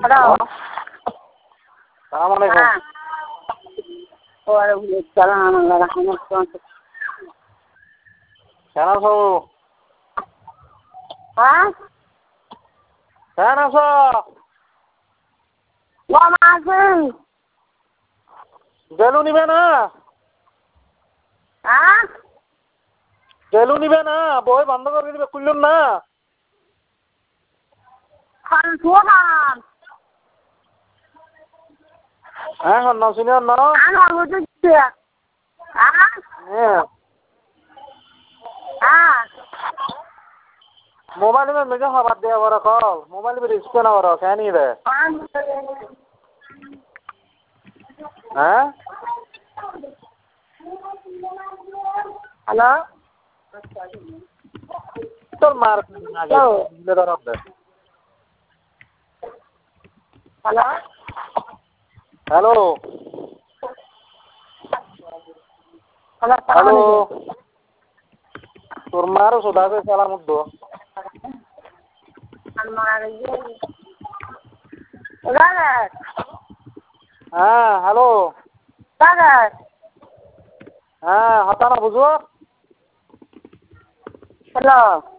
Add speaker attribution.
Speaker 1: Hello.
Speaker 2: সালাম আলাইকুম।
Speaker 1: ওয়ালাইকুম আসসালাম ওয়া রাহমাতুল্লাহ।
Speaker 2: কেন আছো?
Speaker 1: হ্যাঁ
Speaker 2: কেন আছো?
Speaker 1: ওয়ামাজন।
Speaker 2: গেলু নিবে না?
Speaker 1: হ্যাঁ
Speaker 2: গেলু নিবে না? বই বন্ধ করে দিবে, খুললুন না?
Speaker 1: খান সুহান।
Speaker 2: হ্যাঁ হন না শুনি হন না?
Speaker 1: আনো বুঝছি। হ্যাঁ
Speaker 2: হ্যাঁ
Speaker 1: হ্যাঁ
Speaker 2: মোবাইল में मुझे खबर दिया वो कॉल मोबाइल में रिस्क ना हो रहा क्या नहीं है हैं
Speaker 1: হ্যালো।
Speaker 2: तो मार आगे ले तरफ दे
Speaker 1: হ্যালো।
Speaker 2: हेलो
Speaker 1: হ্যালো
Speaker 2: हेलो তোর মারো সুদা কে সালাম দো হ্যাঁ হ্যালো হ্যাঁ হতা না বুঝো
Speaker 1: হ্যালো।